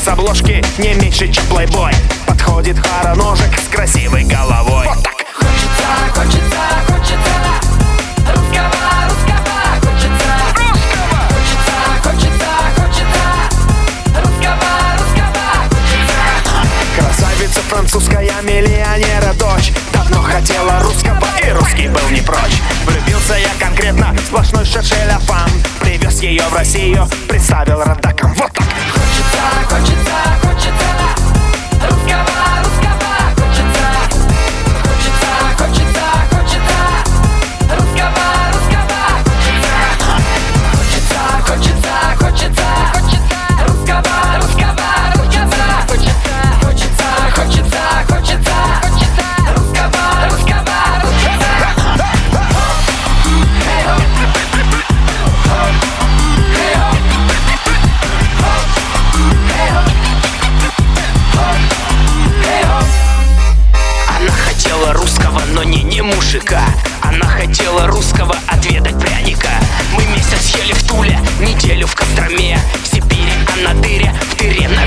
обложки не меньше, чем плейбой. Подходит хороножек с красивой головой. Вот так. Хочется, хочется, хочется русского, русского, хочется. Хочется, хочется, хочется русского, русского, хочется. Красавица французская, миллионера дочь, давно хотела русского, и русский был не прочь. Влюбился я конкретно, сплошной шершеляфан. Привез ее в Россию, представил родакам. Вот так. Хочется, хочется, хочется русского, русского, хочется. Хочется, хочется, хочется русского, русского, хочется. Хочется, хочется, хочется русского, русского, хочется. Хочется, хочется, хочется русского, русского, хочется. Она хотела русского, но не мужика. Она хотела русского отведать пряника. Мы месяц ели в Туле, неделю в Костроме. В Сибири, а на дыре, в дыре на